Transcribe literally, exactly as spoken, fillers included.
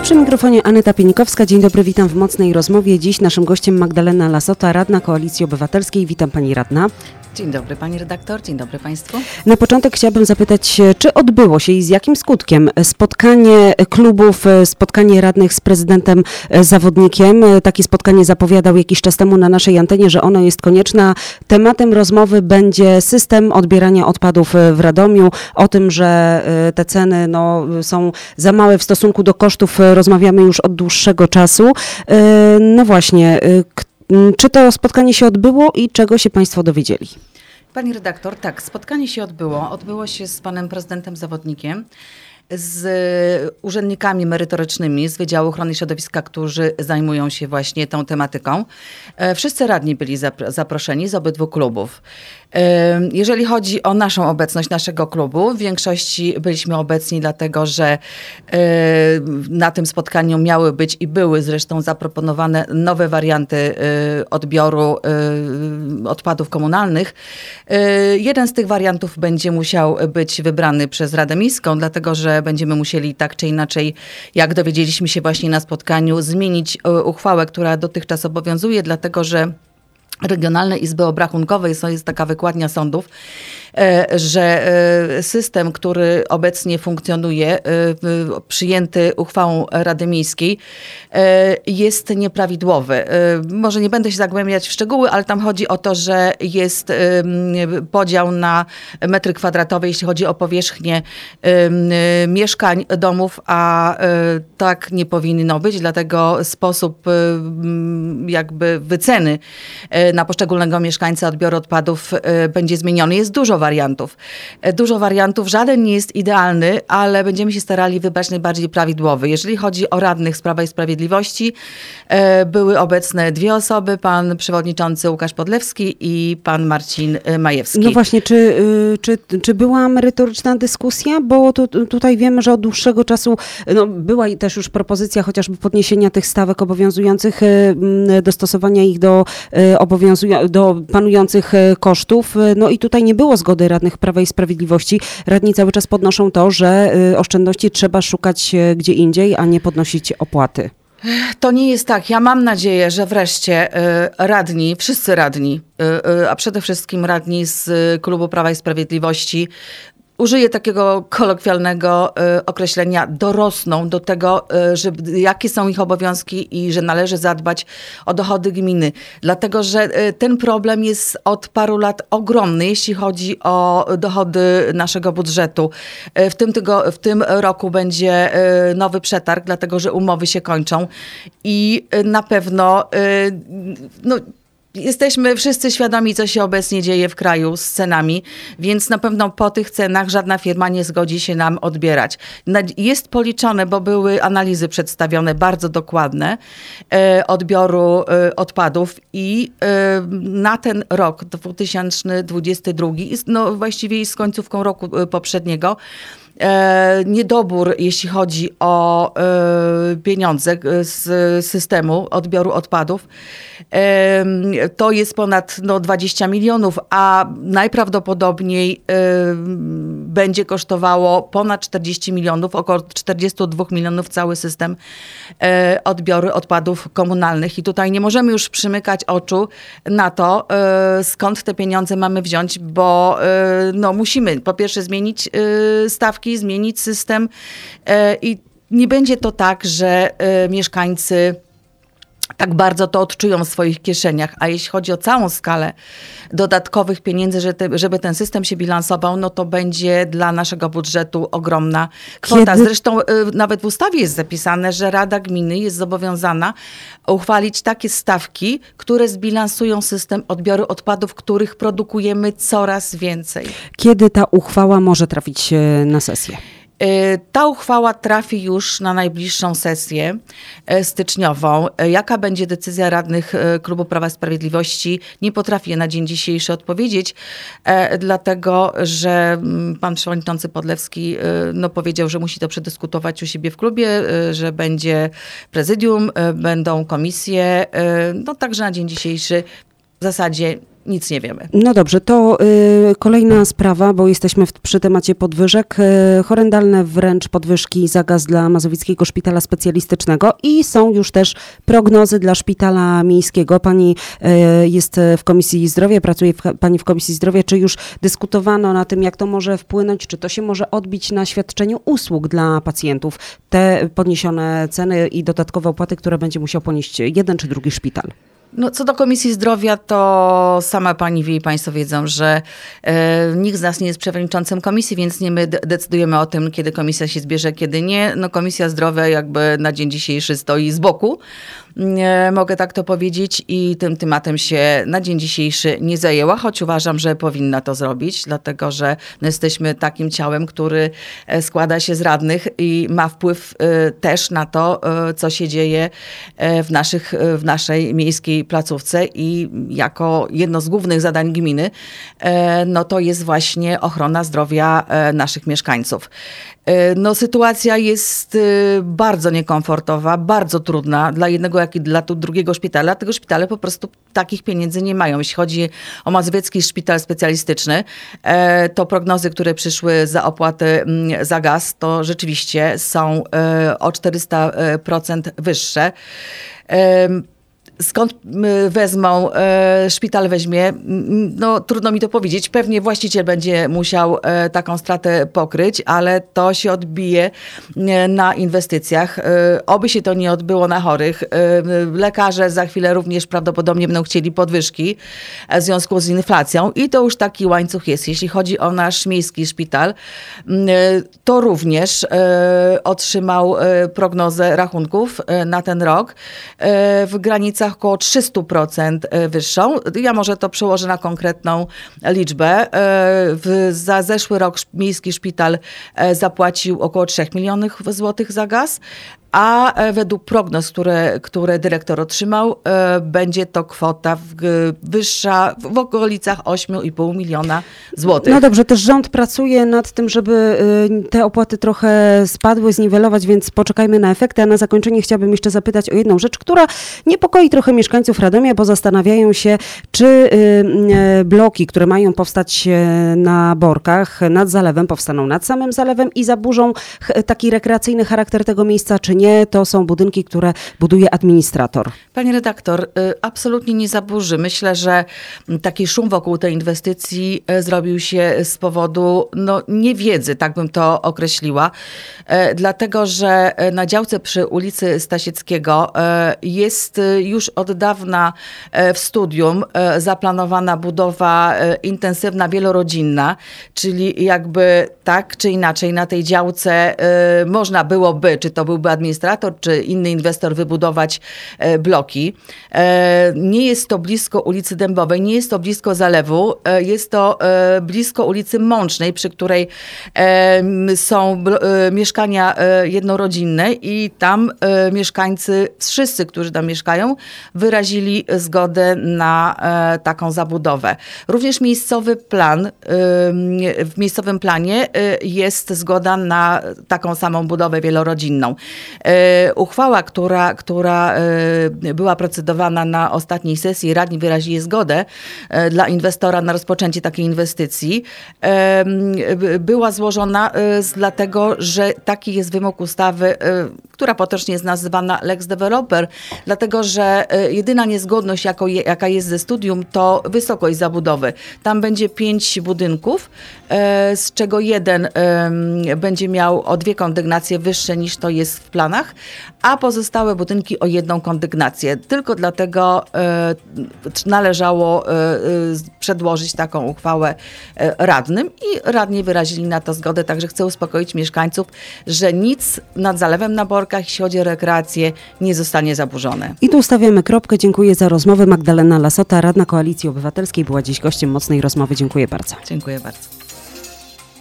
Przy mikrofonie Aneta Pienikowska. Dzień dobry, witam w Mocnej Rozmowie. Dziś naszym gościem Magdalena Lassota, radna Koalicji Obywatelskiej. Witam pani radna. Dzień dobry pani redaktor, dzień dobry państwu. Na początek chciałabym zapytać, czy odbyło się i z jakim skutkiem spotkanie klubów, spotkanie radnych z prezydentem Zawodnikiem. Takie spotkanie zapowiadał jakiś czas temu na naszej antenie, że ono jest konieczne. Tematem rozmowy będzie system odbierania odpadów w Radomiu. O tym, że te ceny no, są za małe w stosunku do kosztów, rozmawiamy już od dłuższego czasu. No właśnie, czy to spotkanie się odbyło i czego się państwo dowiedzieli? Pani redaktor, tak, spotkanie się odbyło. Odbyło się z panem prezydentem Zawodnikiem, z urzędnikami merytorycznymi z Wydziału Ochrony Środowiska, którzy zajmują się właśnie tą tematyką. Wszyscy radni byli zaproszeni z obydwu klubów. Jeżeli chodzi o naszą obecność, naszego klubu, w większości byliśmy obecni, dlatego że na tym spotkaniu miały być i były zresztą zaproponowane nowe warianty odbioru odpadów komunalnych. Jeden z tych wariantów będzie musiał być wybrany przez Radę Miejską, dlatego że będziemy musieli tak czy inaczej, jak dowiedzieliśmy się właśnie na spotkaniu, zmienić uchwałę, która dotychczas obowiązuje, dlatego że Regionalne Izby Obrachunkowe, to jest taka wykładnia sądów, że system, który obecnie funkcjonuje, przyjęty uchwałą Rady Miejskiej, jest nieprawidłowy. Może nie będę się zagłębiać w szczegóły, ale tam chodzi o to, że jest podział na metry kwadratowe, jeśli chodzi o powierzchnię mieszkań, domów, a tak nie powinno być, dlatego sposób jakby wyceny na poszczególnego mieszkańca odbioru odpadów będzie zmieniony. Jest dużo wariantów. Dużo wariantów, żaden nie jest idealny, ale będziemy się starali wybrać najbardziej prawidłowy. Jeżeli chodzi o radnych z Prawa i Sprawiedliwości, były obecne dwie osoby, pan przewodniczący Łukasz Podlewski i pan Marcin Majewski. No właśnie, czy, czy, czy była merytoryczna dyskusja? Bo tu, tutaj wiemy, że od dłuższego czasu no, była też już propozycja chociażby podniesienia tych stawek obowiązujących, dostosowania ich do, obowiązują, do panujących kosztów. No i tutaj nie było zgody radnych Prawa i Sprawiedliwości. Radni cały czas podnoszą to, że oszczędności trzeba szukać gdzie indziej, a nie podnosić opłaty. To nie jest tak. Ja mam nadzieję, że wreszcie radni, wszyscy radni, a przede wszystkim radni z Klubu Prawa i Sprawiedliwości, użyję takiego kolokwialnego y, określenia, dorosną do tego, y, że, jakie są ich obowiązki i że należy zadbać o dochody gminy. Dlatego, że y, ten problem jest od paru lat ogromny, jeśli chodzi o dochody naszego budżetu. Y, w, tym tygo, w tym roku będzie y, nowy przetarg, dlatego, że umowy się kończą i y, na pewno y, no, jesteśmy wszyscy świadomi, co się obecnie dzieje w kraju z cenami, więc na pewno po tych cenach żadna firma nie zgodzi się nam odbierać. Jest policzone, bo były analizy przedstawione bardzo dokładne e, odbioru e, odpadów i e, na ten rok dwa tysiące dwudziesty drugi, no właściwie z końcówką roku poprzedniego, E, niedobór, jeśli chodzi o e, pieniądze z systemu odbioru odpadów, e, to jest ponad no, dwadzieścia milionów, a najprawdopodobniej e, będzie kosztowało ponad czterdzieści milionów, około czterdzieści dwa milionów cały system e, odbioru odpadów komunalnych. I tutaj nie możemy już przymykać oczu na to, e, skąd te pieniądze mamy wziąć, bo e, no, musimy po pierwsze zmienić e, stawki, zmienić system i nie będzie to tak, że mieszkańcy tak bardzo to odczują w swoich kieszeniach, a jeśli chodzi o całą skalę dodatkowych pieniędzy, żeby ten system się bilansował, no to będzie dla naszego budżetu ogromna kwota. Kiedy? Zresztą nawet w ustawie jest zapisane, że Rada Gminy jest zobowiązana uchwalić takie stawki, które zbilansują system odbioru odpadów, których produkujemy coraz więcej. Kiedy ta uchwała może trafić na sesję? Ta uchwała trafi już na najbliższą sesję styczniową. Jaka będzie decyzja radnych Klubu Prawa i Sprawiedliwości? Nie potrafię na dzień dzisiejszy odpowiedzieć, dlatego że pan przewodniczący Podlewski no, powiedział, że musi to przedyskutować u siebie w klubie, że będzie prezydium, będą komisje. No także na dzień dzisiejszy w zasadzie nic nie wiemy. No dobrze, to y, kolejna sprawa, bo jesteśmy w, przy temacie podwyżek. Y, horrendalne wręcz podwyżki za gaz dla Mazowieckiego Szpitala Specjalistycznego i są już też prognozy dla Szpitala Miejskiego. Pani y, jest w Komisji Zdrowia, pracuje w, Pani w Komisji Zdrowia. Czy już dyskutowano na tym, jak to może wpłynąć, czy to się może odbić na świadczeniu usług dla pacjentów? Te podniesione ceny i dodatkowe opłaty, które będzie musiał ponieść jeden czy drugi szpital. No, co do Komisji Zdrowia, to sama pani wie i państwo wiedzą, że e, nikt z nas nie jest przewodniczącym komisji, więc nie my de- decydujemy o tym, kiedy komisja się zbierze, kiedy nie. No, Komisja Zdrowia jakby na dzień dzisiejszy stoi z boku. Nie, mogę tak to powiedzieć i tym tematem się na dzień dzisiejszy nie zajęła, choć uważam, że powinna to zrobić, dlatego że no, jesteśmy takim ciałem, który składa się z radnych i ma wpływ y, też na to, y, co się dzieje y, w, naszych, y, w naszej miejskiej placówce i jako jedno z głównych zadań gminy, y, no to jest właśnie ochrona zdrowia y, naszych mieszkańców. No, sytuacja jest bardzo niekomfortowa, bardzo trudna dla jednego, jak i dla drugiego szpitala. Tego szpitale po prostu takich pieniędzy nie mają. Jeśli chodzi o Mazowiecki Szpital Specjalistyczny, to prognozy, które przyszły za opłaty za gaz, to rzeczywiście są o czterysta procent wyższe. Skąd wezmą, e, szpital weźmie, no trudno mi to powiedzieć. Pewnie właściciel będzie musiał e, taką stratę pokryć, ale to się odbije e, na inwestycjach. E, oby się to nie odbyło na chorych. E, lekarze za chwilę również prawdopodobnie będą chcieli podwyżki e, w związku z inflacją i to już taki łańcuch jest. Jeśli chodzi o nasz miejski szpital, e, to również e, otrzymał e, prognozę rachunków e, na ten rok e, w granicach około trzysta procent wyższą. Ja może to przełożę na konkretną liczbę. W, za zeszły rok miejski szpital zapłacił około trzy miliony złotych za gaz, a według prognoz, które, które dyrektor otrzymał, będzie to kwota wyższa w okolicach osiem i pół miliona złotych. No dobrze, też rząd pracuje nad tym, żeby te opłaty trochę spadły, zniwelować, więc poczekajmy na efekty. A na zakończenie chciałabym jeszcze zapytać o jedną rzecz, która niepokoi trochę mieszkańców Radomia, bo zastanawiają się, czy bloki, które mają powstać na Borkach, nad zalewem, powstaną nad samym zalewem i zaburzą taki rekreacyjny charakter tego miejsca, czy nie. Nie, to są budynki, które buduje administrator. Pani redaktor, absolutnie nie zaburzy. Myślę, że taki szum wokół tej inwestycji zrobił się z powodu no, niewiedzy, tak bym to określiła. Dlatego, że na działce przy ulicy Stasieckiego jest już od dawna w studium zaplanowana budowa intensywna, wielorodzinna, czyli jakby tak czy inaczej na tej działce można byłoby, czy to byłby administrator, czy inny inwestor wybudować e, bloki. E, nie jest to blisko ulicy Dębowej, nie jest to blisko zalewu, e, jest to e, blisko ulicy Mącznej, przy której e, są e, mieszkania e, jednorodzinne i tam e, mieszkańcy, wszyscy, którzy tam mieszkają, wyrazili zgodę na e, taką zabudowę. Również miejscowy plan, e, w miejscowym planie e, jest zgoda na taką samą budowę wielorodzinną. Uchwała, która, która była procedowana na ostatniej sesji, radni wyrazili zgodę dla inwestora na rozpoczęcie takiej inwestycji, była złożona dlatego, że taki jest wymóg ustawy, która potocznie jest nazywana Lex Developer, dlatego, że jedyna niezgodność, jako je, jaka jest ze studium, to wysokość zabudowy. Tam będzie pięć budynków, z czego jeden będzie miał o dwie kondygnacje wyższe niż to jest w planach, a pozostałe budynki o jedną kondygnację. Tylko dlatego e, należało e, przedłożyć taką uchwałę e, radnym i radni wyrazili na to zgodę, także chcę uspokoić mieszkańców, że nic nad zalewem na Borkach, jeśli chodzi o rekreację, nie zostanie zaburzone. I tu stawiamy kropkę. Dziękuję za rozmowę. Magdalena Lasota, radna Koalicji Obywatelskiej, była dziś gościem Mocnej Rozmowy. Dziękuję bardzo. Dziękuję bardzo.